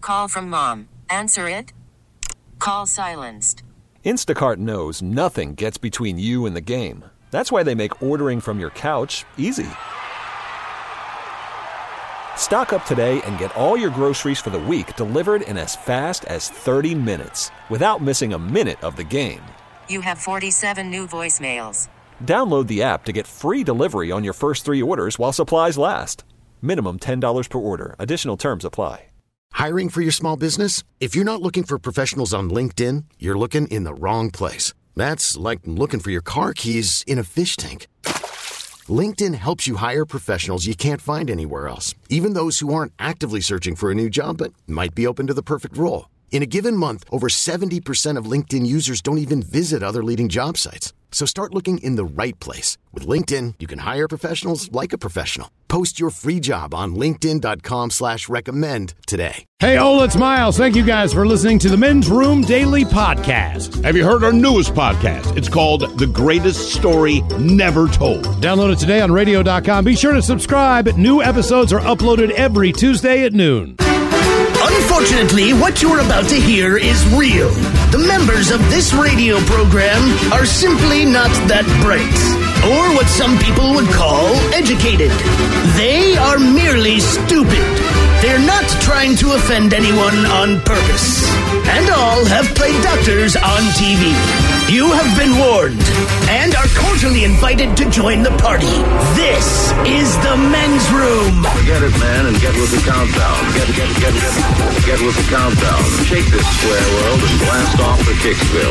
Call from mom. Answer it. Call silenced. Instacart knows nothing gets between you and the game. That's why they make ordering from your couch easy. Stock up today and get all your groceries for the week delivered in as fast as 30 minutes without missing a minute of the game. You have 47 new voicemails. Download the app to get free delivery on your first 3 orders while supplies last. Minimum $10 per order. Additional terms apply. Hiring for your small business? If you're not looking for professionals on LinkedIn, you're looking in the wrong place. That's like looking for your car keys in a fish tank. LinkedIn helps you hire professionals you can't find anywhere else, even those who aren't actively searching for a new job but might be open to the perfect role. In a given month, over 70% of LinkedIn users don't even visit other leading job sites. So start looking in the right place. With LinkedIn, you can hire professionals like a professional. Post your free job on linkedin.com/recommend today. Hey, it's Miles. Thank you guys for listening to the Men's Room Daily Podcast. Have you heard our newest podcast? It's called The Greatest Story Never Told. Download it today on radio.com. Be sure to subscribe. New episodes are uploaded every Tuesday at noon. Unfortunately, what you're about to hear is real. The members of this radio program are simply not that bright, or what some people would call educated. They are merely stupid. They're not trying to offend anyone on purpose. And all have played doctors on TV. You have been warned and are cordially invited to join the party. This is the Men's Room. Forget it, man, and get with the countdown. Get with the countdown. Shake this square world and blast off for Kicksville.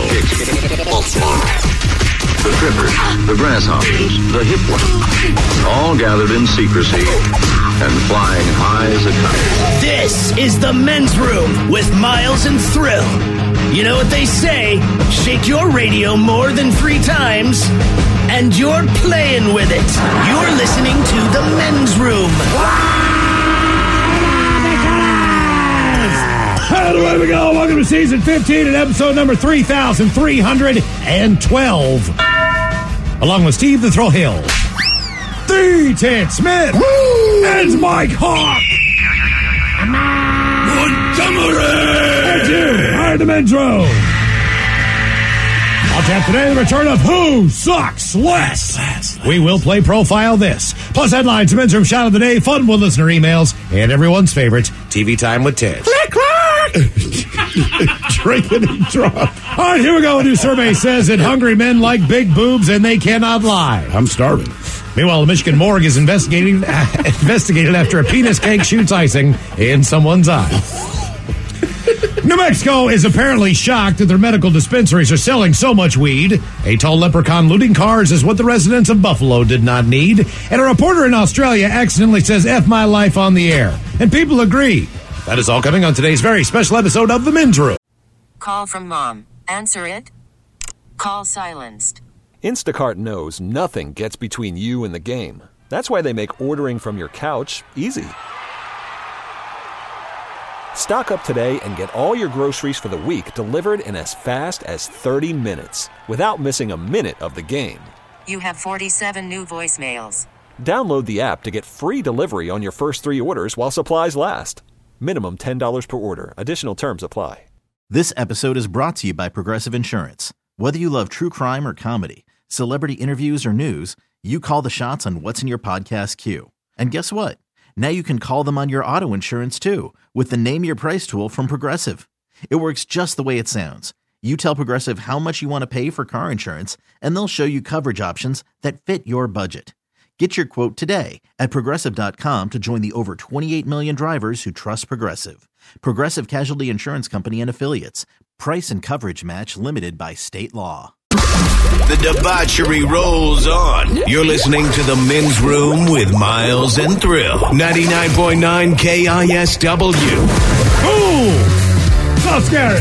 The trippers, the grasshoppers, the hip ones, all gathered in secrecy and flying high as a kite. This is the Men's Room with Miles and Thrill. You know what they say, shake your radio more than 3 times, and you're playing with it. You're listening to the Men's Room. And away we go. Welcome to season 15 and episode number 3,312. Along with Steve the Thrill Hill, the Ted Smith, and Mike Hawk. Montgomery! And you are the Men's Room. On tap today, the return of Who Sucks Less. We will play Profile This. Plus headlines, Men's Room Shot of the Day, fun with listener emails, and everyone's favorite, TV Time with Ted. Click, click! Drinking and drunk. All right, here we go. A new survey says that hungry men like big boobs and they cannot lie. I'm starving. Meanwhile, the Michigan morgue is investigated after a penis cake shoots icing in someone's eye. New Mexico is apparently shocked that their medical dispensaries are selling so much weed. A tall leprechaun looting cars is what the residents of Buffalo did not need. And a reporter in Australia accidentally says F my life on the air. And people agree. That is all coming on today's very special episode of The Men's Room. Call from mom. Answer it. Call silenced. Instacart knows nothing gets between you and the game. That's why they make ordering from your couch easy. Stock up today and get all your groceries for the week delivered in as fast as 30 minutes without missing a minute of the game. You have 47 new voicemails. Download the app to get free delivery on your first 3 orders while supplies last. Minimum $10 per order. Additional terms apply. This episode is brought to you by Progressive Insurance. Whether you love true crime or comedy, celebrity interviews or news, you call the shots on what's in your podcast queue. And guess what? Now you can call them on your auto insurance too with the Name Your Price tool from Progressive. It works just the way it sounds. You tell Progressive how much you want to pay for car insurance, and they'll show you coverage options that fit your budget. Get your quote today at Progressive.com to join the over 28 million drivers who trust Progressive. Progressive Casualty Insurance Company and Affiliates. Price and coverage match limited by state law. The debauchery rolls on. You're listening to The Men's Room with Miles and Thrill. 99.9 KISW. Ooh! So scary.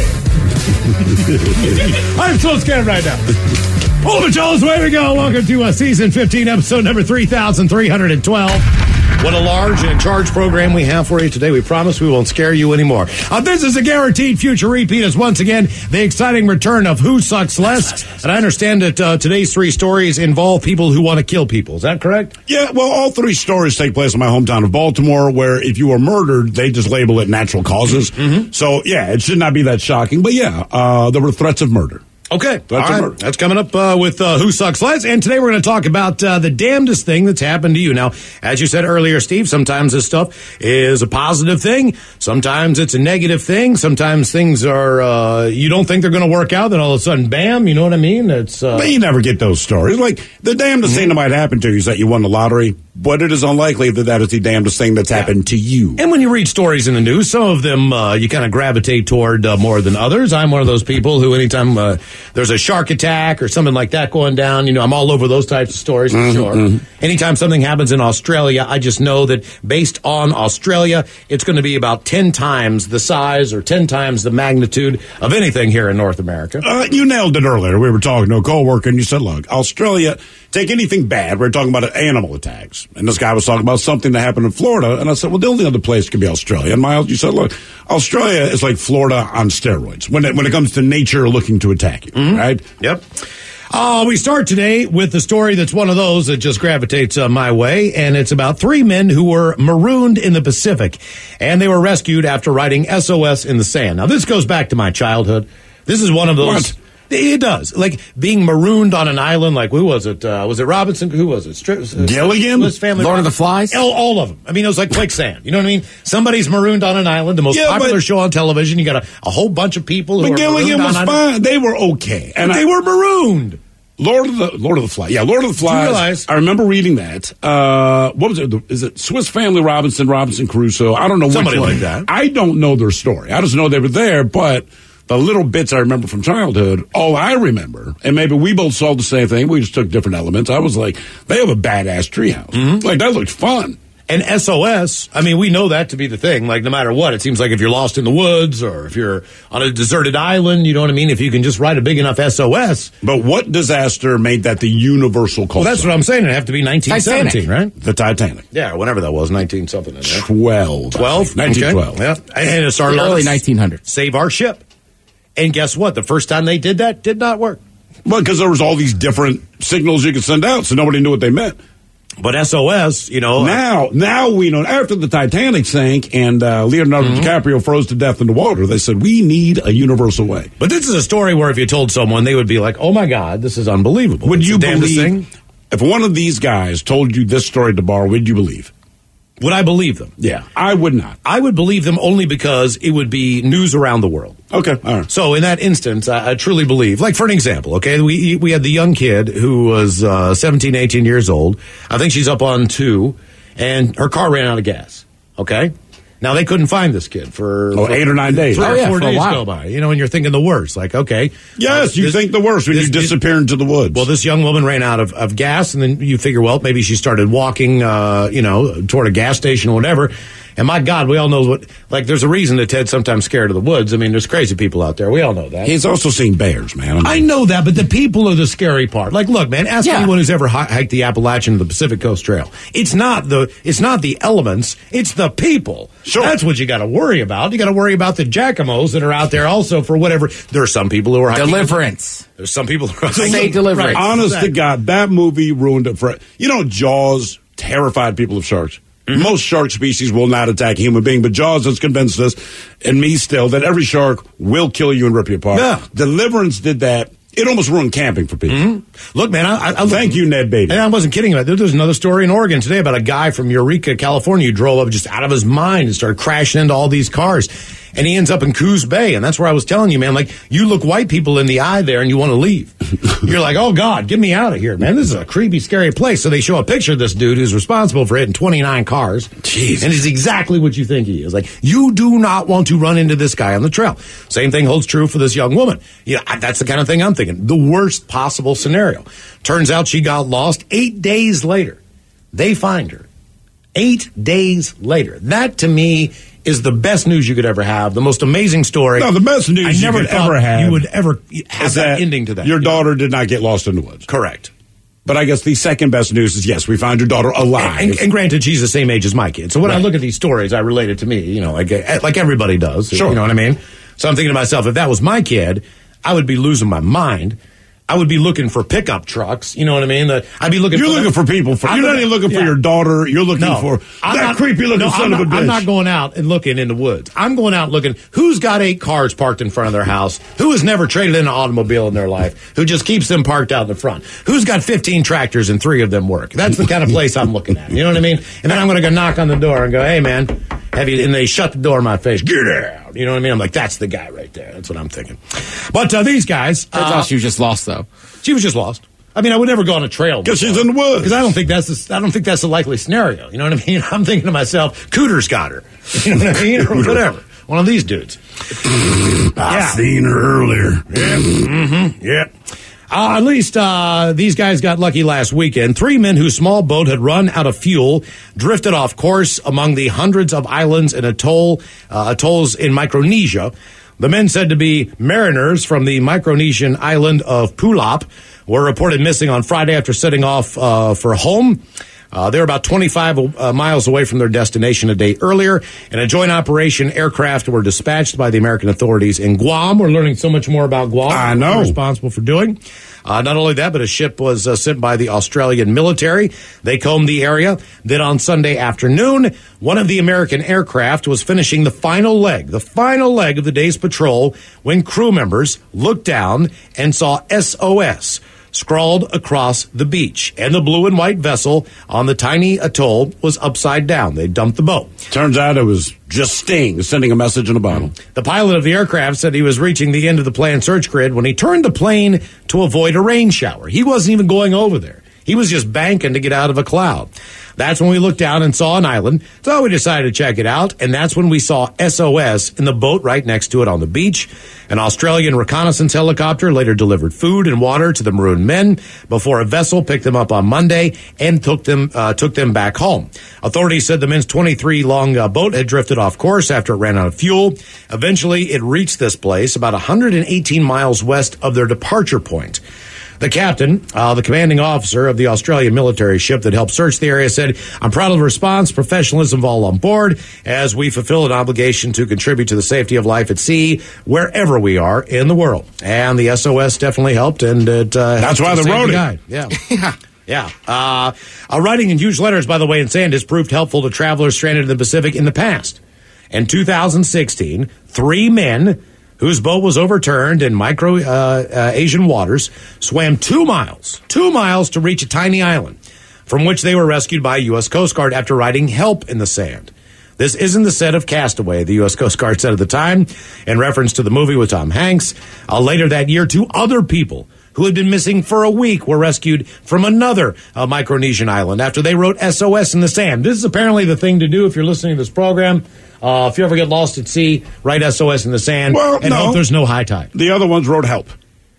I'm so scared right now. Pull the Jones, away we go. Welcome to season 15, episode number 3,312. What a large and charged program we have for you today. We promise we won't scare you anymore. This is a guaranteed future repeat as once again, the exciting return of Who Sucks Less. And I understand that today's three stories involve people who want to kill people. Is that correct? Yeah, well, all three stories take place in my hometown of Baltimore, where if you were murdered, they just label it natural causes. Mm-hmm. So, yeah, it should not be that shocking. But, yeah, there were threats of murder. Okay. All right. That's coming up with Who Sucks Less. And today we're going to talk about the damnedest thing that's happened to you. Now, as you said earlier, Steve, sometimes this stuff is a positive thing. Sometimes it's a negative thing. Sometimes things are, you don't think they're going to work out. Then all of a sudden, bam, you know what I mean? It's. But you never get those stories. Like, the damnedest thing that might happen to you is that you won the lottery. But it is unlikely that that is the damnedest thing that's happened to you. And when you read stories in the news, some of them you kind of gravitate toward more than others. I'm one of those people who anytime there's a shark attack or something like that going down, I'm all over those types of stories for sure. Mm-hmm. Anytime something happens in Australia, I just know that based on Australia, it's going to be about 10 times the size or 10 times the magnitude of anything here in North America. You nailed it earlier. We were talking to a co-worker and you said, look, Australia, take anything bad. We're talking about animal attacks. And this guy was talking about something that happened in Florida. And I said, well, the only other place could be Australia. And Miles, you said, look, Australia is like Florida on steroids when it comes to nature looking to attack you, right? Yep. We start today with the story that's one of those that just gravitates my way, and it's about 3 men who were marooned in the Pacific, and they were rescued after writing SOS in the sand. Now, this goes back to my childhood. This is one of those... What? It does. Like being marooned on an island, like who was it? Was it Robinson? Who was it? Gilligan? Family Lord of the Flies? All of them. I mean, it was like quicksand. You know what I mean? Somebody's marooned on an island, the most popular show on television. You got a whole bunch of people who are Gilligan marooned was on fine. They were okay. And they were marooned. Lord of the Flies. Yeah, Lord of the Flies. I remember reading that. What was it? Is it Swiss Family Robinson Crusoe? I don't know. Somebody like that. I don't know their story. I just know they were there, but the little bits I remember from childhood, all I remember, and maybe we both saw the same thing, we just took different elements. I was like, they have a badass treehouse. Mm-hmm. Like, that looked fun. And SOS, I mean, we know that to be the thing. Like, no matter what, it seems like if you're lost in the woods or if you're on a deserted island, you know what I mean? If you can just write a big enough SOS. But what disaster made that the universal call? Well, that's what I'm saying. It'd have to be 1917, right? The Titanic. Yeah, whenever that was, 19-something. 12. 1912. Okay. Yeah. And it started early 1900s. Save our ship. And guess what? The first time they did that did not work. Well, because there was all these different signals you could send out, so nobody knew what they meant. But SOS, Now we know. After the Titanic sank and Leonardo DiCaprio froze to death in the water, they said, we need a universal way. But this is a story where if you told someone, they would be like, oh, my God, this is unbelievable. Would you believe, if one of these guys told you this story at the bar, would you believe? Would I believe them? Yeah, I would not. I would believe them only because it would be news around the world. Okay, all right. So in that instance, I truly believe, like for an example, okay, we had the young kid who was 17, 18 years old. I think she's up on 2, and her car ran out of gas, okay? Now, they couldn't find this kid for 8 or 9 days. 3 or 4 days go by, and you're thinking the worst. Like, okay. Yes, you think the worst when you disappear into the woods. Well, this young woman ran out of gas, and then you figure, well, maybe she started walking, toward a gas station or whatever. And my God, we all know there's a reason that Ted's sometimes scared of the woods. I mean, there's crazy people out there. We all know that. He's also seen bears, man. I know that, but the people are the scary part. Like, look, man, ask anyone who's ever hiked the Appalachian or the Pacific Coast Trail. It's not the elements, it's the people. Sure. That's what you got to worry about. You got to worry about the jackamos that are out there also for whatever. There are some people who are hiking. Deliverance. There's some people who are hiking. Deliverance. Right. Honest to God, that movie ruined it for... Jaws terrified people of sharks. Mm-hmm. Most shark species will not attack a human being, but Jaws has convinced us, and me still, that every shark will kill you and rip you apart. Yeah. Deliverance did that. It almost ruined camping for people. Mm-hmm. Look, man, I thank you, Ned Beatty. And I wasn't kidding about it. There's another story in Oregon today about a guy from Eureka, California, who drove up just out of his mind and started crashing into all these cars. And he ends up in Coos Bay. And that's where I was telling you, man, like, you look white people in the eye there and you want to leave. You're like, oh, God, get me out of here, man. This is a creepy, scary place. So they show a picture of this dude who's responsible for hitting 29 cars. Jeez. And it's exactly what you think he is. Like, you do not want to run into this guy on the trail. Same thing holds true for this young woman. That's the kind of thing I'm thinking. The worst possible scenario. Turns out she got lost 8 days later. They find her. 8 days later. That, to me, is the best news you could ever have. The most amazing story. No, the best news you could ever have. You would ever have that ending to that. Your daughter did not get lost in the woods. Correct. But I guess the second best news is, yes, we found your daughter alive. And granted, she's the same age as my kid. So when I look at these stories, I relate it to me, like everybody does. Sure. You know what I mean? So I'm thinking to myself, if that was my kid, I would be losing my mind. I would be looking for pickup trucks. You know what I mean? I'd be looking. You're looking for people. You're not even looking for your daughter. You're looking for that creepy-looking son of a bitch. I'm not going out and looking in the woods. I'm going out looking who's got 8 cars parked in front of their house, who has never traded in an automobile in their life, who just keeps them parked out in the front, who's got 15 tractors and 3 of them work. That's the kind of place I'm looking at. You know what I mean? And then I'm going to go knock on the door and go, "Hey, man, have you?" And they shut the door in my face. Get out. You know what I mean? I'm like, that's the guy right there. That's what I'm thinking. But these guys, turns out she was just lost, though. She was just lost. I mean, I would never go on a trail because she's in the woods. Because I don't think that's the likely scenario. You know what I mean? I'm thinking to myself, Cooter's got her. You know what I mean? Or whatever. One of these dudes. I've seen her earlier. Yeah. Mm-hmm. Yeah. At least these guys got lucky last weekend. 3 men whose small boat had run out of fuel drifted off course among the hundreds of islands and atolls in Micronesia. The men, said to be mariners from the Micronesian island of Pulap, were reported missing on Friday after setting off for home. They were about 25 miles away from their destination a day earlier. In a joint operation, aircraft were dispatched by the American authorities in Guam. We're learning so much more about Guam. I know. What we're responsible for doing. Not only that, but a ship was sent by the Australian military. They combed the area. Then on Sunday afternoon, one of the American aircraft was finishing the final leg of the day's patrol when crew members looked down and saw SOS scrawled across the beach, and the blue and white vessel on the tiny atoll was upside down. They dumped the boat. Turns out it was just Sting sending a message in a bottle. The pilot of the aircraft said he was reaching the end of the planned search grid when he turned the plane to avoid a rain shower. He wasn't even going over there. He was just banking to get out of a cloud. That's when we looked down and saw an island, so we decided to check it out, and that's when we saw SOS in the boat right next to it on the beach. An Australian reconnaissance helicopter later delivered food and water to the marooned men before a vessel picked them up on Monday and took them back home. Authorities said the men's 23-long boat had drifted off course after it ran out of fuel. Eventually, it reached this place about 118 miles west of their departure point. The captain, the commanding officer of the Australian military ship that helped search the area, said, "I'm proud of the response, professionalism of all on board as we fulfill an obligation to contribute to the safety of life at sea wherever we are in the world." And the SOS definitely helped, and that's why they wrote it. Yeah. Yeah. Writing in huge letters, by the way, in sand has proved helpful to travelers stranded in the Pacific in the past. In 2016, 3 men whose boat was overturned in Asian waters, swam 2 miles to reach a tiny island, from which they were rescued by U.S. Coast Guard after writing help in the sand. This isn't the set of Castaway, the U.S. Coast Guard said at the time, in reference to the movie with Tom Hanks. Later that year, 2 other people who had been missing for a week were rescued from another Micronesian island after they wrote SOS in the sand. This is apparently the thing to do if you're listening to this program. If you ever get lost at sea, write SOS in the sand and hope there's no high tide. The other ones wrote help.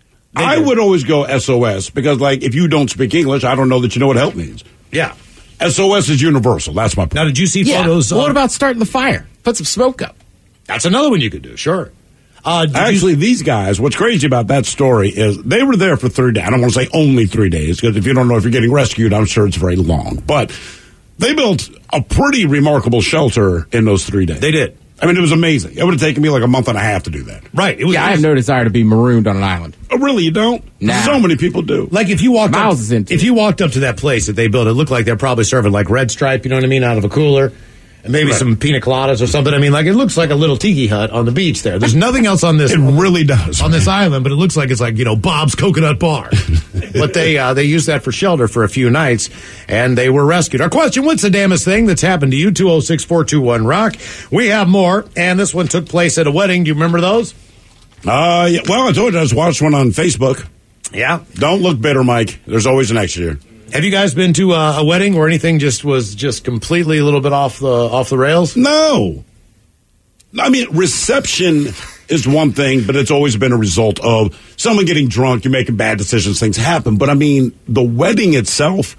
I would always go SOS because, if you don't speak English, I don't know that you know what help means. Yeah. SOS is universal. That's my point. Now, did you see photos? What about starting the fire? Put some smoke up. That's another one you could do, sure. Actually, these guys, what's crazy about that story is they were there for 3 days. I don't want to say only 3 days, because if you don't know if you're getting rescued, I'm sure it's very long. But they built a pretty remarkable shelter in those 3 days. They did. I mean, it was amazing. It would have taken me like a month and a half to do that. Right. I have no desire to be marooned on an island. Oh, really? You don't? Nah. So many people do. Like if you walked up to that place that they built, it looked like they're probably serving like Red Stripe, you know what I mean, out of a cooler. And maybe some pina coladas or something. I mean, it looks like a little tiki hut on the beach there. There's nothing else on this. It really does. On this island, but it looks like it's Bob's Coconut Bar. But they used that for shelter for a few nights, and they were rescued. Our question, what's the damnest thing that's happened to you? 206-421-ROCK. We have more, and this one took place at a wedding. Do you remember those? Yeah. Well, I told you I just watched one on Facebook. Yeah. Don't look bitter, Mike. There's always an next year. Have you guys been to a wedding where anything was completely a little bit off the rails? No. I mean, reception is one thing, but it's always been a result of someone getting drunk, you're making bad decisions, things happen. But I mean, the wedding itself.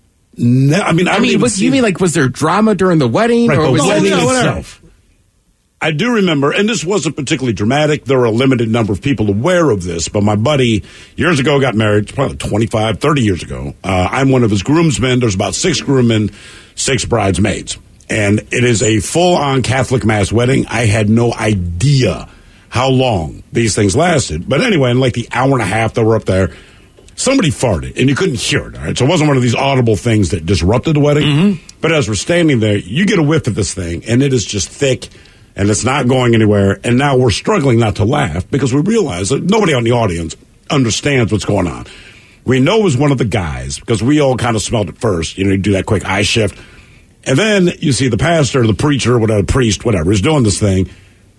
No, was there drama during the wedding, right, or was the wedding itself? I do remember, and this wasn't particularly dramatic. There were a limited number of people aware of this, but my buddy years ago got married, probably 25, 30 years ago. I'm one of his groomsmen. There's about 6 groommen, 6 bridesmaids. And it is a full-on Catholic Mass wedding. I had no idea how long these things lasted. But anyway, in like the hour and a half that we're up there, somebody farted, and you couldn't hear it, all right? So it wasn't one of these audible things that disrupted the wedding. Mm-hmm. But as we're standing there, you get a whiff of this thing, and it is just thick, and it's not going anywhere. And now we're struggling not to laugh because we realize that nobody on the audience understands what's going on. We know it was one of the guys because we all kind of smelled it first. You know, you do that quick eye shift. And then you see the pastor, the preacher, whatever, priest, whatever, is doing this thing.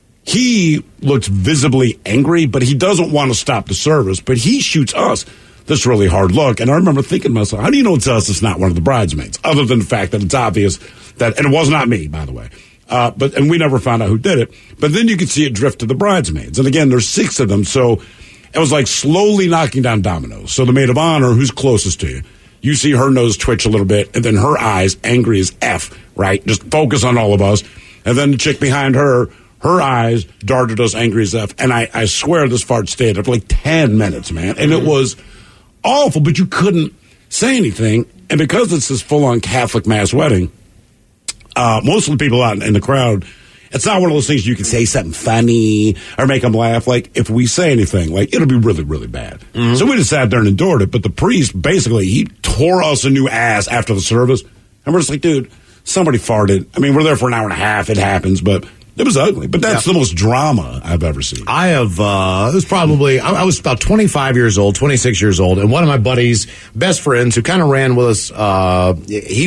He looks visibly angry, but he doesn't want to stop the service. But he shoots us this really hard look. And I remember thinking to myself, how do you know it's us? It's not one of the bridesmaids, other than the fact that it's obvious that, and it was not me, by the way. And we never found out who did it. But then you could see it drift to the bridesmaids. And again, there's 6 of them. So it was like slowly knocking down dominoes. So the maid of honor, who's closest to you, you see her nose twitch a little bit, and then her eyes, angry as F, right? Just focus on all of us. And then the chick behind her eyes darted us angry as F. And I swear this fart stayed up for like 10 minutes, man. And it was awful, but you couldn't say anything. And because it's this full-on Catholic Mass wedding, most of the people out in the crowd, it's not one of those things you can say something funny or make them laugh. Like, if we say anything, like, it'll be really, really bad. Mm-hmm. So we just sat there and endured it. But the priest, basically, he tore us a new ass after the service. And we're just like, dude, somebody farted. I mean, we're there for an hour and a half. It happens, but it was ugly. But that's the most drama I've ever seen. I have, it was probably, I was about 25 years old, 26 years old, and one of my buddy's best friends who kind of ran with us,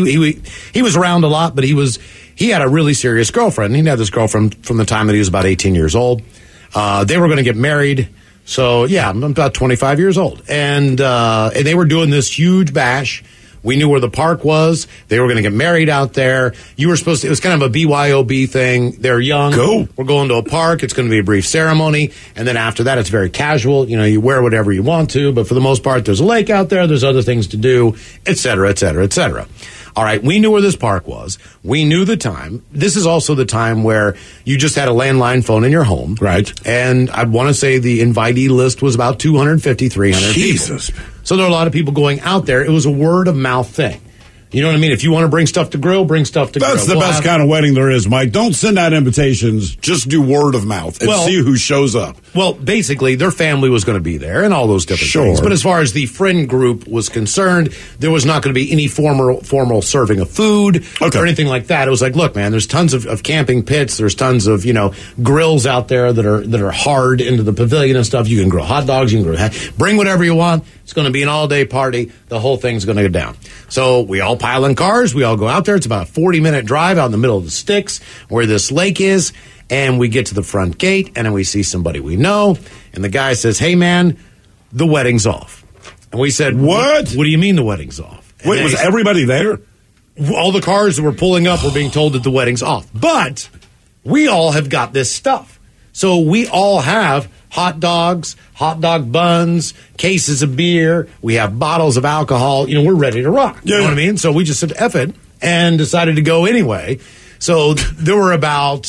he was around a lot, but he had a really serious girlfriend. He had this girlfriend from the time that he was about 18 years old. They were going to get married. So, yeah, I'm about 25 years old. And they were doing this huge bash. We knew where the park was. They were going to get married out there. You were supposed to, it was kind of a BYOB thing. They're young. Cool. We're going to a park. It's going to be a brief ceremony. And then after that, it's very casual. You know, you wear whatever you want to. But for the most part, there's a lake out there. There's other things to do, et cetera, et cetera, et cetera. All right, we knew where this park was. We knew the time. This is also the time where you just had a landline phone in your home. Right. And I want to say the invitee list was about 250, 300 Jesus. people. So there are a lot of people going out there. It was a word of mouth thing. You know what I mean? If you want to bring stuff to grill, bring stuff to grill. That's the best kind of wedding there is, Mike. Don't send out invitations. Just do word of mouth and see who shows up. Well, basically, their family was going to be there and all those different things. But as far as the friend group was concerned, there was not going to be any formal serving of food or anything like that. It was like, look, man, there's tons of camping pits. There's tons of, grills out there that are hard into the pavilion and stuff. You can grill hot dogs. You can grill, bring whatever you want. It's going to be an all-day party. The whole thing's going to go down. So we all pile in cars. We all go out there. It's about a 40-minute drive out in the middle of the sticks where this lake is. And we get to the front gate, and then we see somebody we know. And the guy says, hey, man, the wedding's off. And we said, What do you mean the wedding's off? And wait, was everybody there? All the cars that were pulling up were being told that the wedding's off. But we all have got this stuff. So we all have hot dogs, hot dog buns, cases of beer. We have bottles of alcohol. We're ready to rock. You know what I mean? So we just said F it and decided to go anyway. So there were about,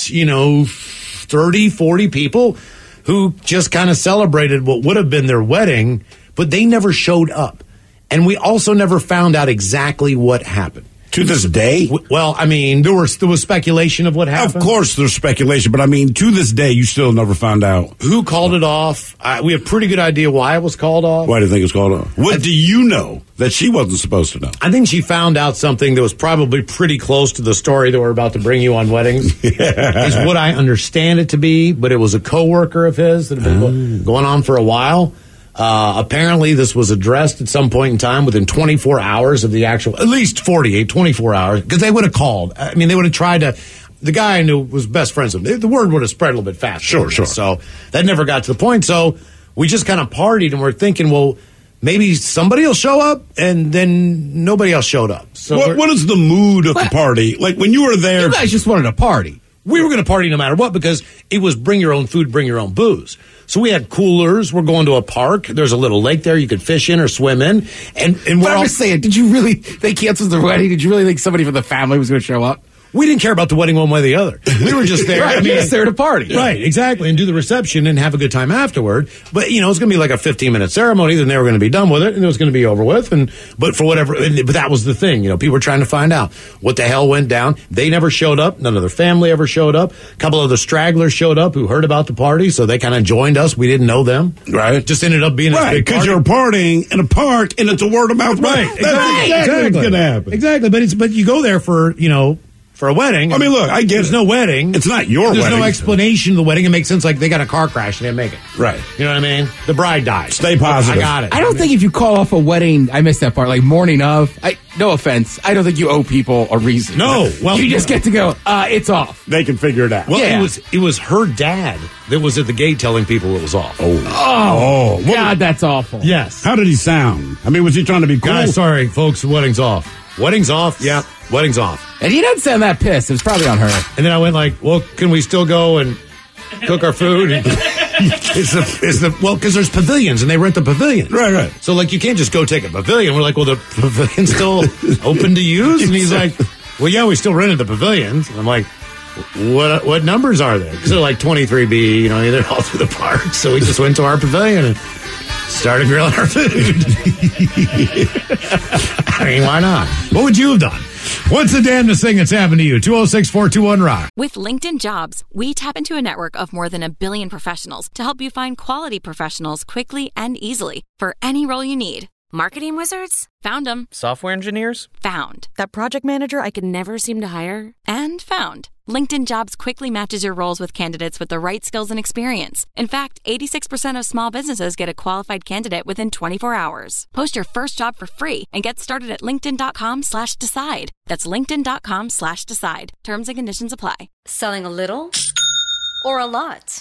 30, 40 people who just kind of celebrated what would have been their wedding, but they never showed up. And we also never found out exactly what happened. To this day? Well, I mean, there was speculation of what happened. Of course there's speculation, but I mean, to this day, you still never found out. Who called it off? We have a pretty good idea why it was called off. Why do you think it was called off? What do you know that she wasn't supposed to know? I think she found out something that was probably pretty close to the story that we're about to bring you on weddings. Is what I understand it to be, but it was a coworker of his that had been going on for a while. Apparently this was addressed at some point in time within 24 hours of the actual, at least 48, 24 hours, because they would have called. I mean, they would have tried to, the guy I knew was best friends with him. The word would have spread a little bit faster. Sure. So that never got to the point. So we just kind of partied and we're thinking, well, maybe somebody will show up, and then nobody else showed up. So what is the mood of the party? Like when you were there. You guys just wanted to party. We were going to party no matter what because it was bring your own food, bring your own booze. So we had coolers. We're going to a park. There's a little lake there you could fish in or swim in. And we're all just saying, did you really, they canceled the wedding? Did you really think somebody from the family was going to show up? we didn't care about the wedding one way or the other. We were just there. Right, I mean, just there to party. Right, exactly, and do the reception and have a good time afterward. But, it's going to be like a 15-minute ceremony, then they were going to be done with it, and it was going to be over with. But for whatever, but that was the thing. People were trying to find out what the hell went down. They never showed up. None of their family ever showed up. A couple of the stragglers showed up who heard about the party, so they kind of joined us. We didn't know them. Right. Just ended up being a big because party. you're partying in a park, and it's a word of mouth. Right, Exactly. What's going to happen. Exactly, but you go there for for a wedding. I mean, look, I get there's no wedding. It's not your There's wedding. no explanation of the wedding. It makes sense. Like they got a car crash and they didn't make it. Right. You know what I mean? The bride died. Stay positive. I got it. I don't think if you call off a wedding, I missed that part, like morning of, no offense, I don't think you owe people a reason. No. Well, you just get to go, it's off. They can figure it out. Well, Yeah. it was her dad that was at the gate telling people it was off. Oh, God, that's awful. Yes. How did he sound? I mean, was he trying to be cool? Guys, sorry, folks, the wedding's off. Wedding's off? Yeah, wedding's off. And he doesn't sound that pissed. It was probably on her. And then I went like, well, can we still go and cook our food? And because there's pavilions and they rent the pavilion. Right. So like you can't just go take a pavilion. We're like, well, the pavilion's still open to use? And he's like, well, yeah, we still rented the pavilions. And I'm like, what numbers are there? Because they're like 23B, they're all through the park. So we just went to our pavilion and started grilling our food. I mean, why not? What would you have done? What's the damnedest thing that's happened to you? 206-421-ROCK. With LinkedIn Jobs, we tap into a network of more than 1 billion professionals to help you find quality professionals quickly and easily for any role you need. Marketing wizards? Found them. Software engineers? Found. That project manager I could never seem to hire? And found. LinkedIn Jobs quickly matches your roles with candidates with the right skills and experience. In fact, 86% of small businesses get a qualified candidate within 24 hours. Post your first job for free and get started at linkedin.com/decide. That's linkedin.com/decide. Terms and conditions apply. Selling a little or a lot?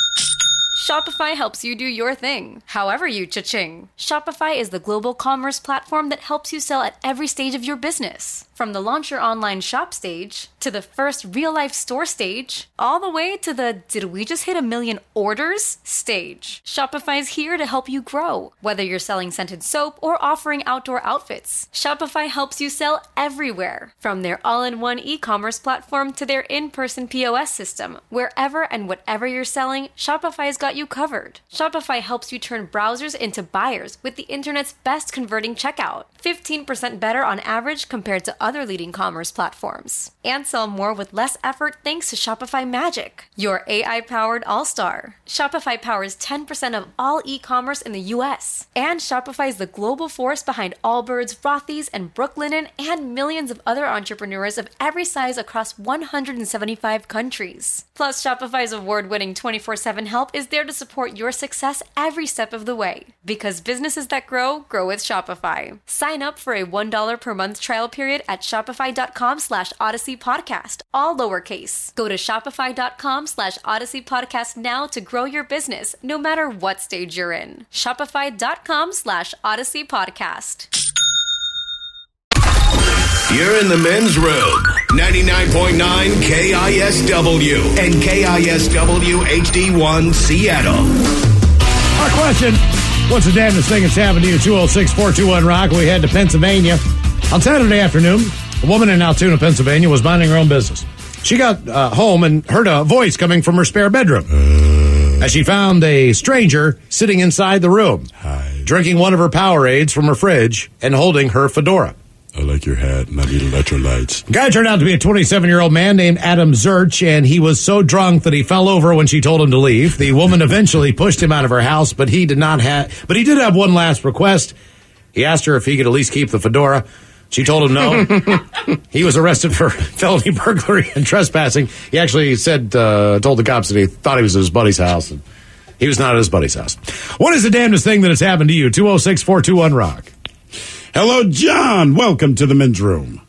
Shopify helps you do your thing, however you cha-ching. Shopify is the global commerce platform that helps you sell at every stage of your business. From the launch your online shop stage, to the first real-life store stage, all the way to the did we just hit 1 million orders stage. Shopify's here to help you grow. Whether you're selling scented soap or offering outdoor outfits, Shopify helps you sell everywhere. From their all-in-one e-commerce platform to their in-person POS system, wherever and whatever you're selling, Shopify's got you covered. Shopify helps you turn browsers into buyers with the internet's best converting checkout. 15% better on average compared to other leading commerce platforms. And sell more with less effort thanks to Shopify Magic, your AI-powered all-star. Shopify powers 10% of all e-commerce in the U.S. And Shopify is the global force behind Allbirds, Rothy's, and Brooklinen, and millions of other entrepreneurs of every size across 175 countries. Plus, Shopify's award-winning 24/7 help is there to support your success every step of the way. Because businesses that grow with Shopify. Sign up for a $1 per month trial period at shopify.com/Odyssey Podcast, all lowercase. Go to shopify.com/Odyssey Podcast now to grow your business, no matter what stage you're in. Shopify.com/Odyssey Podcast. You're in the men's room. 99.9 KISW and KISW HD1 Seattle. Our question, what's the damnedest thing that's happened to you? 206-421-ROCK. We head to Pennsylvania. On Saturday afternoon, a woman in Altoona, Pennsylvania was minding her own business. She got home and heard a voice coming from her spare bedroom. As she found a stranger sitting inside the room, drinking one of her Powerades from her fridge and holding her fedora. I like your hat, and I need electrolytes. The guy turned out to be a 27-year-old man named Adam Zurch, and he was so drunk that he fell over when she told him to leave. The woman eventually pushed him out of her house, but he did have one last request. He asked her if he could at least keep the fedora. She told him no. He was arrested for felony burglary and trespassing. He actually told the cops that he thought he was at his buddy's house, and he was not at his buddy's house. What is the damnedest thing that has happened to you? 206-421-ROCK. Hello, John. Welcome to the men's room.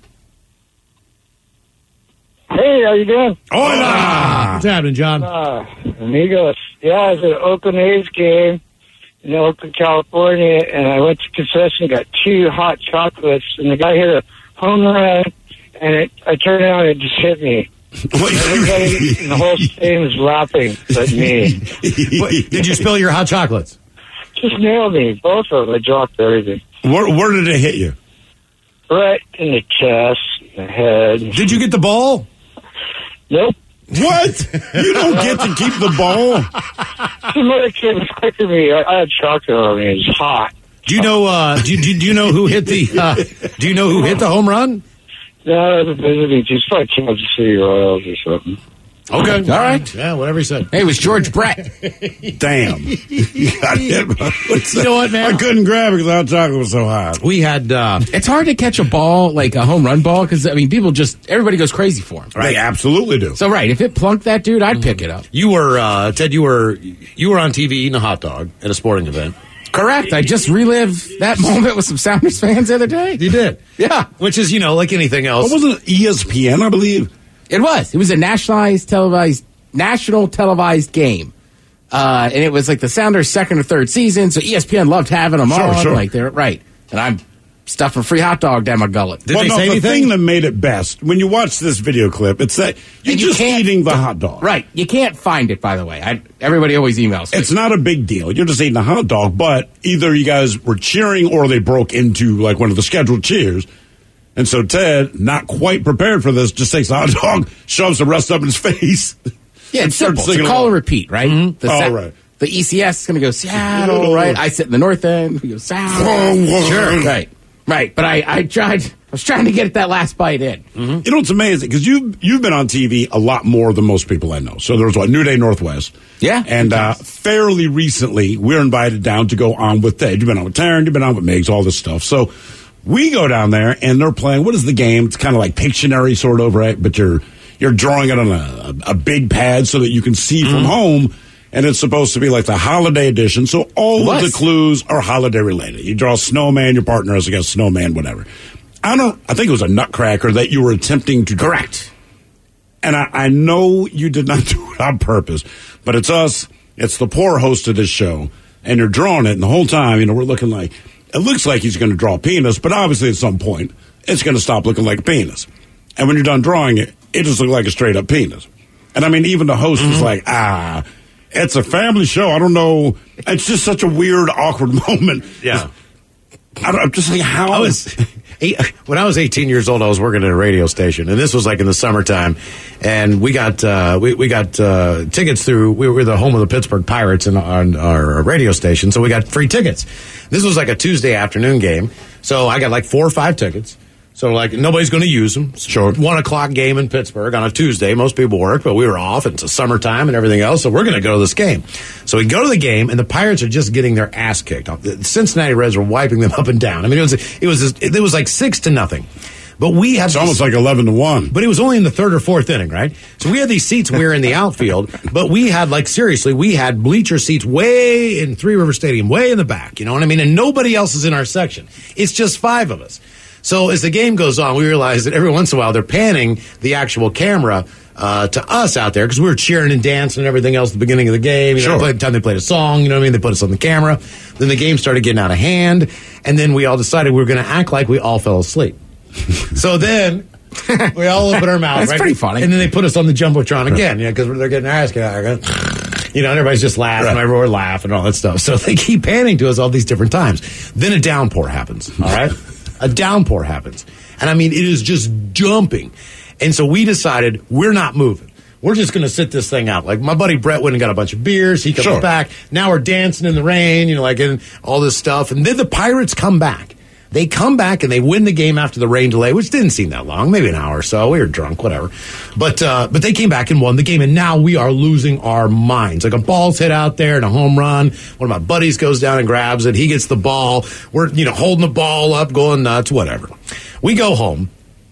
Hey, how you doing? Hola. What's happening, John? Amigos. Yeah, I was at an Oakland A's game in Oakland, California, and I went to concession, got 2 hot chocolates, and the guy hit a home run, and I turned around and it just hit me. Everybody in the whole stadium was laughing but me. Did you spill your hot chocolates? Just nailed me. Both of them. I dropped everything. Where did it hit you? Right in the chest. the head. Did you get the ball? Nope. What? You don't get to keep the ball? Some other kid was quicker than me. I had chocolate on me. It was hot. Do you know? Do you know who hit the? Do you know who hit the home run? No, the visiting. It's probably Kansas City Royals or something. Okay, all right. Yeah, whatever he said. Hey, it was George Brett. Damn. You got hit. You know what, man? I couldn't grab it because our chocolate was so hot. We had. It's hard to catch a ball, like a home run ball, because, I mean, everybody goes crazy for him. Right? They absolutely do. So, right, if it plunked that dude, I'd pick it up. You were, Ted, you were on TV eating a hot dog at a sporting event. Correct. I just relived that moment with some Sounders fans the other day. You did? Yeah. Which is, like anything else. What wasn't it? ESPN, I believe? It was. It was a national televised game. And it was like the Sounders' second or third season, so ESPN loved having them on. Sure. Like they're right. And I'm stuffing free hot dog down my gullet. Did they say anything? The thing that made it best, when you watch this video clip, it's that you're just eating the hot dog. Right. You can't find it, by the way. Everybody always emails me. It's not a big deal. You're just eating a hot dog, but either you guys were cheering or they broke into like one of the scheduled cheers. And so Ted, not quite prepared for this, just takes the hot dog, shoves the rest up in his face. Yeah, it's simple. It's a call and repeat, right? Mm-hmm. Right. The ECS is going to go Seattle, right? I sit in the north end. We go South. Sure. Right. But I was trying to get that last bite in. Mm-hmm. You know, it's amazing because you've been on TV a lot more than most people I know. So there was New Day Northwest. Yeah. And fairly recently, we're invited down to go on with Ted. You've been on with Taryn, you've been on with Meigs, all this stuff. So we go down there and they're playing, what is the game? It's kind of like Pictionary sort of, right? But you're drawing it on a big pad so that you can see from home. And it's supposed to be like the holiday edition. So all of the clues are holiday related. You draw a snowman, your partner has to get a snowman, whatever. I think it was a nutcracker that you were attempting to draw. Correct. And I know you did not do it on purpose, but it's us. It's the poor host of this show. And you're drawing it. And the whole time, we're looking like, it looks like he's going to draw a penis, but obviously at some point, it's going to stop looking like a penis. And when you're done drawing it, it just looked like a straight up penis. And I mean, even the host was like, it's a family show. I don't know. It's just such a weird, awkward moment. Yeah. I'm just like, how? When I was 18 years old, I was working at a radio station, and this was like in the summertime, and we got tickets through. We were the home of the Pittsburgh Pirates on our radio station, so we got free tickets. This was like a Tuesday afternoon game, so I got like 4 or 5 tickets. So, like, nobody's going to use them. Sure. 1 o'clock game in Pittsburgh on a Tuesday. Most people work, but we were off. It's a summertime and everything else, so we're going to go to this game. So we go to the game, and the Pirates are just getting their ass kicked. The Cincinnati Reds were wiping them up and down. I mean, it was like 6-0. But we had... It's almost like 11-1. But it was only in the 3rd or 4th inning, right? So we had these seats we were in the outfield, but we had, like, seriously, we had bleacher seats way in Three River Stadium, way in the back, you know what I mean? And nobody else is in our section. It's just 5 of us. So as the game goes on, we realize that every once in a while they're panning the actual camera to us out there because we were cheering and dancing and everything else at the beginning of the game. By the time they played a song, you know what I mean? They put us on the camera. Then the game started getting out of hand, and then we all decided we were going to act like we all fell asleep. So then we all open our mouths. That's pretty funny. And then they put us on the Jumbotron again, because they're getting their ass kicked out. And everybody's just laughing. Right. Everyone laughing and all that stuff. So they keep panning to us all these different times. Then a downpour happens, all right? A downpour happens. And I mean, it is just jumping. And so we decided we're not moving. We're just going to sit this thing out. Like, my buddy Brett went and got a bunch of beers. He comes back. Now we're dancing in the rain, and all this stuff. And then the Pirates come back. They come back and they win the game after the rain delay, which didn't seem that long, maybe an hour or so. We were drunk, whatever. But they came back and won the game, and now we are losing our minds. Like, a ball's hit out there and a home run. One of my buddies goes down and grabs it. He gets the ball. We're, holding the ball up, going nuts, whatever. We go home,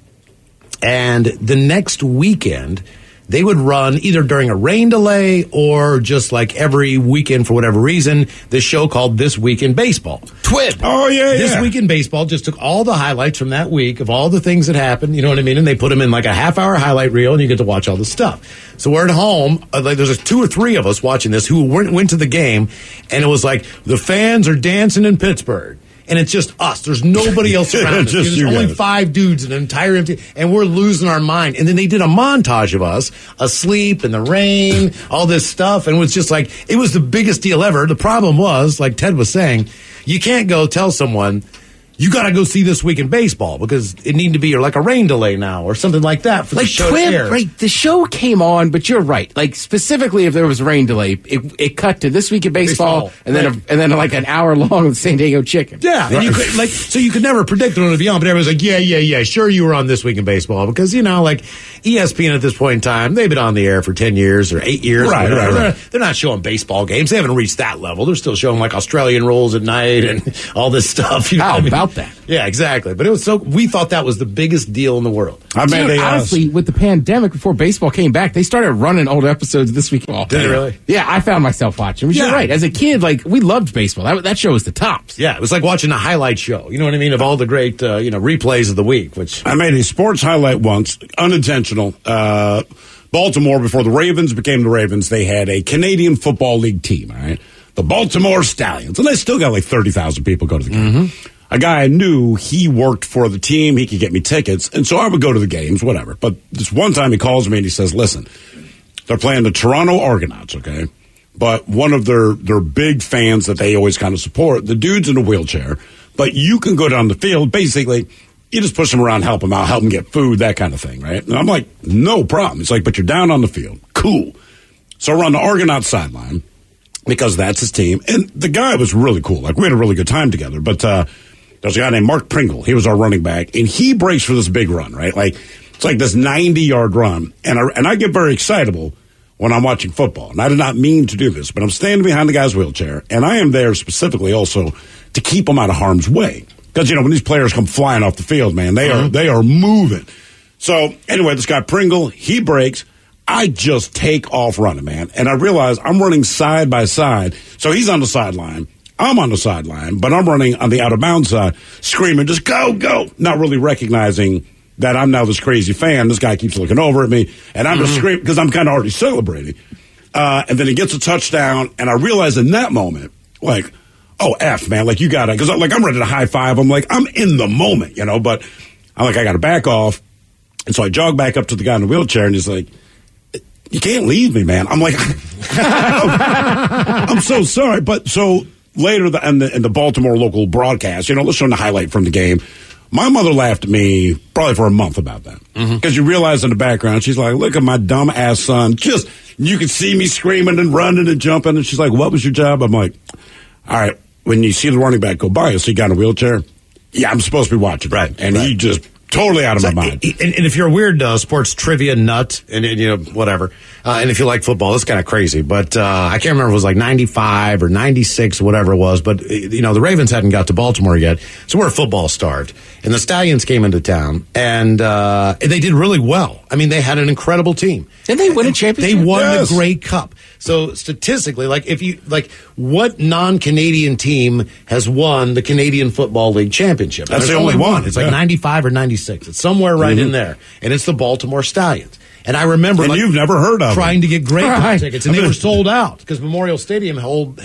and the next weekend, they would run either during a rain delay or just like every weekend for whatever reason, this show called This Week in Baseball. TWIB. Oh, yeah, This Week in Baseball just took all the highlights from that week of all the things that happened, you know what I mean? And they put them in like a half-hour highlight reel, and you get to watch all the stuff. So we're at home. There's 2 or 3 of us watching this who went to the game, and it was like, the fans are dancing in Pittsburgh. And it's just us. There's nobody else around us. There's only 5 dudes in an entire empty, and we're losing our mind. And then they did a montage of us asleep in the rain, all this stuff, and it was just like, it was the biggest deal ever. The problem was, like Ted was saying, you can't go tell someone, you got to go see This Week in Baseball because it needed to be like a rain delay now or something like that for the show to air. Right, the show came on, but you're right. Like specifically, if there was a rain delay, it cut to This Week in Baseball, and then like an hour long of San Diego Chicken. Yeah, and you could, so you could never predict when it would be on, but everyone's like, yeah, sure, you were on This Week in Baseball because like ESPN at this point in time, they've been on the air for 10 years or 8 years. Right. They're not showing baseball games. They haven't reached that level. They're still showing like Australian rules at night and all this stuff. How about that? Yeah, exactly. But it was we thought that was the biggest deal in the world. Honestly, with the pandemic, before baseball came back, they started running old episodes of This Week. Did they really? Yeah, I found myself watching. You're right. As a kid, we loved baseball. That show was the tops. Yeah, it was like watching a highlight show. You know what I mean? Of all the great, replays of the week. Which I made a sports highlight once, unintentional. Baltimore, before the Ravens became the Ravens, they had a Canadian Football League team, all right? The Baltimore Stallions. And they still got like 30,000 people go to the game. Mm-hmm. A guy I knew, he worked for the team. He could get me tickets. And so I would go to the games, whatever. But this one time he calls me and he says, listen, they're playing the Toronto Argonauts, okay? But one of their big fans that they always kind of support, the dude's in a wheelchair. But you can go down the field, basically, you just push him around, help him out, help him get food, that kind of thing, right? And I'm like, no problem. It's like, but you're down on the field. Cool. So we're on the Argonaut sideline because that's his team. And the guy was really cool. Like, we had a really good time together. But there's a guy named Mark Pringle. He was our running back. And he breaks for this big run, right? Like, it's like this 90-yard run. And I get very excitable when I'm watching football. And I did not mean to do this, but I'm standing behind the guy's wheelchair. And I am there specifically also to keep him out of harm's way. Because, when these players come flying off the field, man, they are moving. So, anyway, this guy Pringle, he breaks. I just take off running, man. And I realize I'm running side by side. So he's on the sideline. I'm on the sideline. But I'm running on the out-of-bounds side, screaming, just go, go. Not really recognizing that I'm now this crazy fan. This guy keeps looking over at me. And I'm just screaming because I'm kind of already celebrating. And then he gets a touchdown. And I realize in that moment, like, oh, F, man, like, you got to, because, like, I'm ready to high five. I'm like, I'm in the moment, but I'm like, I got to back off. And so I jog back up to the guy in the wheelchair, and he's like, you can't leave me, man. I'm like, I'm so sorry. But so later in the Baltimore local broadcast, let's show the highlight from the game. My mother laughed at me probably for a month about that. Because you realize in the background, she's like, look at my dumb ass son. Just, you could see me screaming and running and jumping. And she's like, what was your job? I'm like, all right. When you see the running back go by, so he got in a wheelchair, yeah, I'm supposed to be watching. Right. And he just totally out of my mind. And if you're a weird sports trivia nut, and whatever, and if you like football, it's kind of crazy. But I can't remember if it was like 95 or 96 or whatever it was. But, the Ravens hadn't got to Baltimore yet, so we're football starved. And the Stallions came into town, and they did really well. I mean, they had an incredible team. Didn't they win a championship? They won the Grey Cup. So statistically, what non-Canadian team has won the Canadian Football League championship? That's the only one. It's like 95 or 96. It's somewhere right in there. And it's the Baltimore Stallions. And I remember, you've never heard of trying to get Grey Cup tickets, and they were sold out because Memorial Stadium held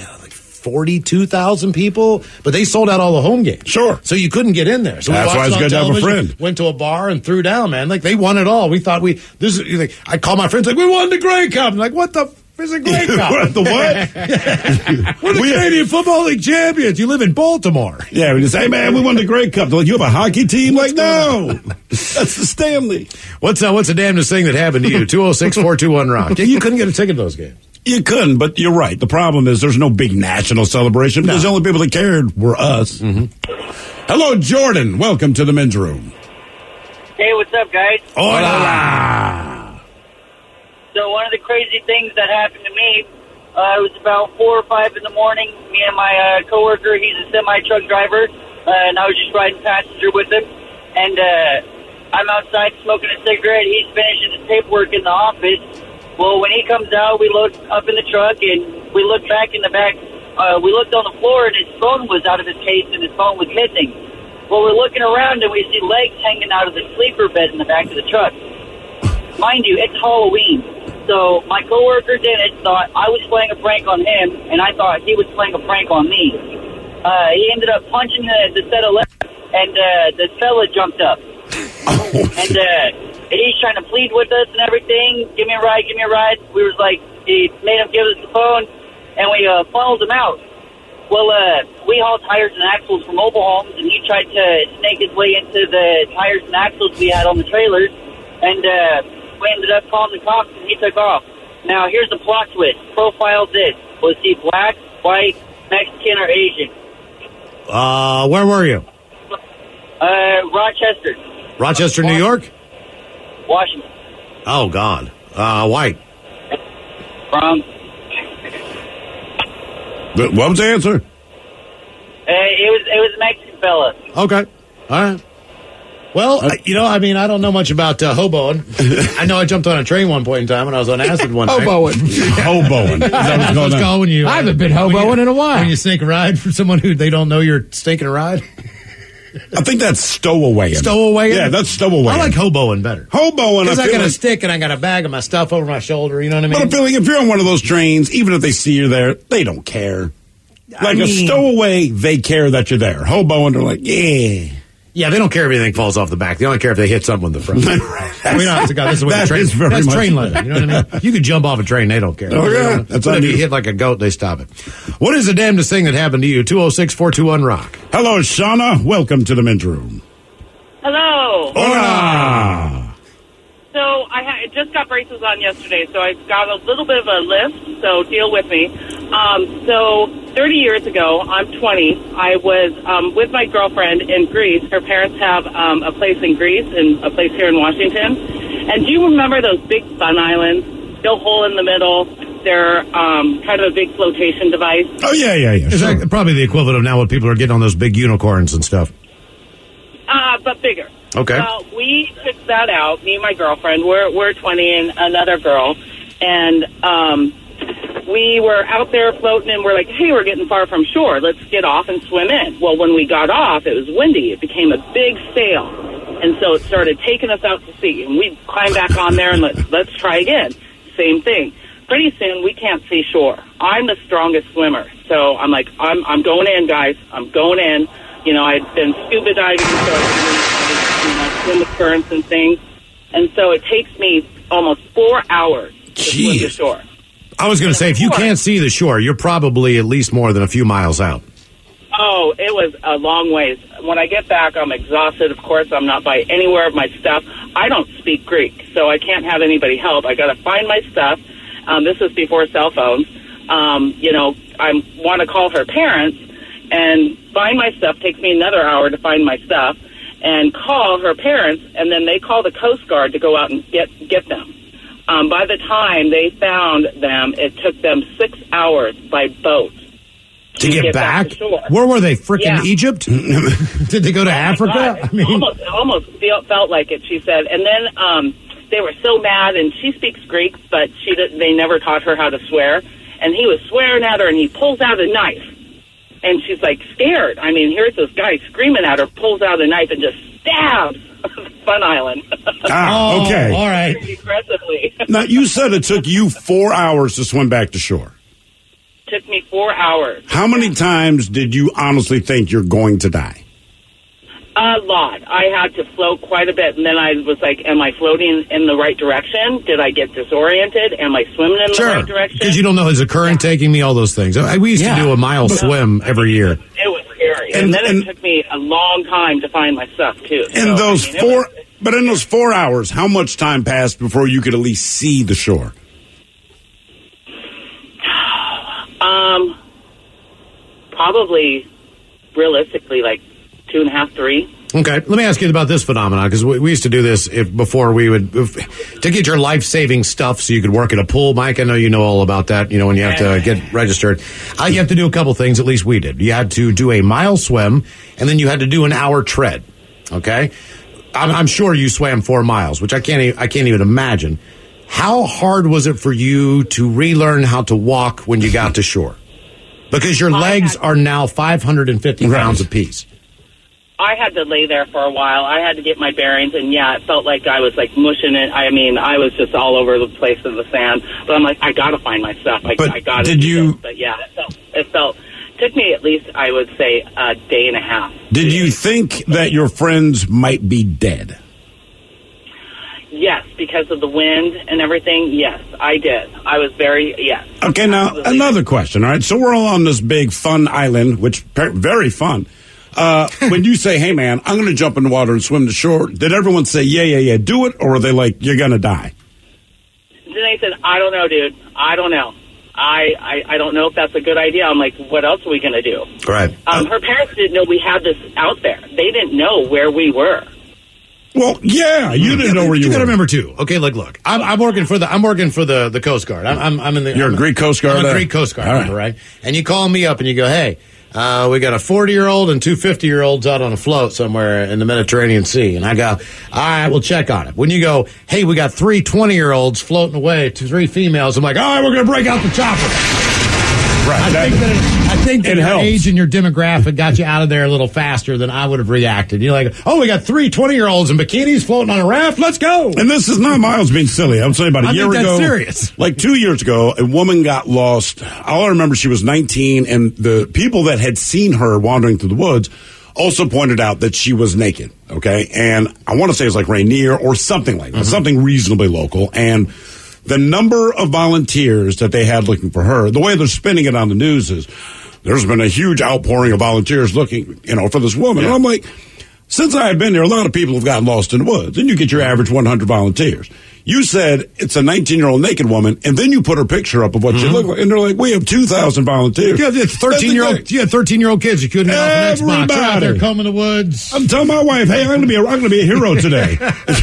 42,000 people, but they sold out all the home games. Sure. So you couldn't get in there. So that's why it's good to have a friend. Went to a bar and threw down, man. Like, they won it all. We thought I called my friends, like, we won the Grey Cup. I'm like, what the is a Grey Cup? The what? We're the Canadian Football League champions. You live in Baltimore. Yeah, we just say, hey, man, we won the Grey Cup. They're like, you have a hockey team? Like, no. That's the Stanley. What's the damnedest thing that happened to you? 206-421-ROCK. You couldn't get a ticket to those games. You couldn't, but you're right. The problem is there's no big national celebration because the only people that cared were us. Mm-hmm. Hello, Jordan. Welcome to the men's room. Hey, what's up, guys? Hola. So one of the crazy things that happened to me, it was about 4 or 5 in the morning. Me and my coworker, he's a semi-truck driver, and I was just riding passenger with him. And I'm outside smoking a cigarette. He's finishing his paperwork in the office. Well, when he comes out, we load up in the truck, and we look back in the back. We looked on the floor, and his phone was out of his case, and his phone was missing. Well, we're looking around, and we see legs hanging out of the sleeper bed in the back of the truck. Mind you, it's Halloween. So my coworker Dennis thought I was playing a prank on him, and I thought he was playing a prank on me. He ended up punching the set of legs, and the fella jumped up. And he's trying to plead with us and everything. Give me a ride, give me a ride. We was like, he made him give us the phone, and we funneled him out. Well, we haul tires and axles for mobile homes, and he tried to snake his way into the tires and axles we had on the trailers, and we ended up calling the cops, and he took off. Now, here's the plot twist. Profile this. Was he black, white, Mexican, or Asian? Where were you? Rochester. Rochester, New York? Washington. Oh, God. White. Wrong. What was the answer? It was a Mexican fella. Okay. All right. Well, I don't know much about hoboing. I know I jumped on a train one point in time when I was on acid one night. Hoboing. Hoboing. That's what it's called when you... I haven't been hoboing in a while. When you snake a ride for someone who they don't know you're snaking a ride. I think that's stowaway. Stowaway? Yeah, that's stowaway. I like hoboing better. Hoboing. Because I got a stick and I got a bag of my stuff over my shoulder, you know what I mean? But I feel like if you're on one of those trains, even if they see you there, they don't care. Like a stowaway, they care that you're there. Hoboing, they're like, yeah. Yeah, they don't care if anything falls off the back. They only care if they hit something in the front. This is what that's train living. You know what I mean? You could jump off a train, they don't care. Oh, yeah. That's but if you hit like a goat, they stop it. What is the damnedest thing that happened to you? 206-421-ROCK. Hello, Shauna. Welcome to the men's room. Hello. Hola. So I just got braces on yesterday, so I got a little bit of a lift, so deal with me. So 30 years ago, I'm 20, I was with my girlfriend in Greece. Her parents have a place in Greece and a place here in Washington. And do you remember those big fun islands? No hole in the middle. They're kind of a big flotation device. Oh, yeah. Is that probably the equivalent of now what people are getting on those big unicorns and stuff? But bigger. Okay. Well, we took that out, me and my girlfriend. We're 20 and another girl. And we were out there floating, and we're like, hey, we're getting far from shore. Let's get off and swim in. Well, when we got off, it was windy. It became a big sail. And so it started taking us out to sea. And we climbed back on there, and let's try again. Same thing. Pretty soon, we can't see shore. I'm the strongest swimmer. So I'm like, I'm going in, guys. I'm going in. You know, I'd been scuba diving, so I swim with currents and things. And so it takes me almost 4 hours to swim to shore. I was going to say, if you can't see the shore, you're probably at least more than a few miles out. Oh, it was a long ways. When I get back, I'm exhausted. Of course, I'm not by anywhere of my stuff. I don't speak Greek, so I can't have anybody help. I got to find my stuff. This was before cell phones. I want to call her parents and find my stuff. Takes me another hour to find my stuff and call her parents, and then they call the Coast Guard to go out and get them. By the time they found them, it took them 6 hours by boat to get back to shore. Where were they? Frickin' Egypt? Did they go to Africa? I mean, almost felt like it. She said, and then they were so mad. And she speaks Greek, but they never taught her how to swear. And he was swearing at her, and he pulls out a knife. And she's like scared. I mean, here's this guy screaming at her, pulls out a knife and just stabs Fun Island. Okay. All right. Aggressively. Now, you said it took you 4 hours to swim back to shore. Took me 4 hours. How many times did you honestly think you're going to die? A lot. I had to float quite a bit, and then I was like, am I floating in the right direction? Did I get disoriented? Am I swimming in the right direction? Because you don't know, is a current taking me, all those things. We used to do a mile swim every year. It was scary. And then it took me a long time to find my stuff, too. In those but in those 4 hours, how much time passed before you could at least see the shore? Probably, realistically, like 2.5, 3. Okay, let me ask you about this phenomenon, because we used to do this before we would, to get your life-saving stuff so you could work at a pool. Mike, I know you know all about that, when you have to get registered. You have to do a couple things, at least we did. You had to do a mile swim, and then you had to do an hour tread, okay? I'm sure you swam 4 miles, which I can't even imagine. How hard was it for you to relearn how to walk when you got to shore? Because your legs are now 550 pounds apiece. I had to lay there for a while. I had to get my bearings, and it felt like I was like mushing it. I mean, I was just all over the place in the sand. But I'm like, I got to find my stuff. I got to. But it felt. Took me at least, I would say, a day and a half. Did you think that your friends might be dead? Yes, because of the wind and everything, yes, I did. I was yes. Okay, now, absolutely. another question, all right? So we're all on this big fun island, which very fun. When you say, hey, man, I'm going to jump in the water and swim to shore, did everyone say, yeah, do it? Or were they like, you're going to die? Then they said, I don't know, dude. I don't know. I don't know if that's a good idea. I'm like, what else are we going to do? Right. Her parents didn't know we had this out there. They didn't know where we were. Well, yeah, you didn't know where you were. You got to remember too. Okay, look. I'm working for the Coast Guard. I'm in the. You're a Greek Coast Guard. I'm a Greek Coast Guard member, right? And you call me up and you go, hey, we got a 40-year-old and two 50-year-olds out on a float somewhere in the Mediterranean Sea. And I go, all right, we'll check on it. When you go, hey, we got three 20-year-olds floating away, three females, I'm like, all right, we're going to break out the chopper. Right. I think that your age and your demographic got you out of there a little faster than I would have reacted. You're like, oh, we got three 20-year-olds in bikinis floating on a raft. Let's go. And this is not Miles being silly. I'm saying about a year ago. That's serious. Like 2 years ago, a woman got lost. All I remember, she was 19, and the people that had seen her wandering through the woods also pointed out that she was naked. Okay. And I want to say it was like Rainier or something like that, something reasonably local. And the number of volunteers that they had looking for her, the way they're spinning it on the news is there's been a huge outpouring of volunteers looking, for this woman. And I'm like, since I have been there, a lot of people have gotten lost in the woods, and you get your average 100 volunteers. You said it's a 19-year-old naked woman, and then you put her picture up of what she looked like, and they're like, we have 2,000 volunteers. You had 13-year-old kids. You couldn't get off an Xbox. They're out there combing the woods. I'm telling my wife, hey, I'm going to be a hero today.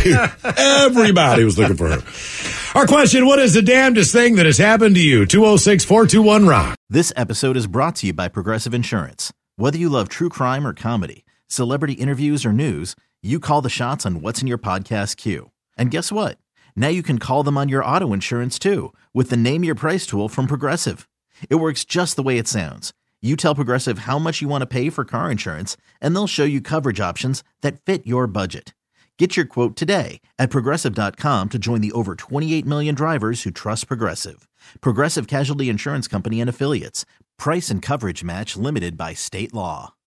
Everybody was looking for her. Our question, what is the damnedest thing that has happened to you? 206-421-ROCK. This episode is brought to you by Progressive Insurance. Whether you love true crime or comedy, celebrity interviews or news, you call the shots on what's in your podcast queue. And guess what? Now you can call them on your auto insurance too with the Name Your Price tool from Progressive. It works just the way it sounds. You tell Progressive how much you want to pay for car insurance, and they'll show you coverage options that fit your budget. Get your quote today at Progressive.com to join the over 28 million drivers who trust Progressive. Progressive Casualty Insurance Company and Affiliates. Price and coverage match limited by state law.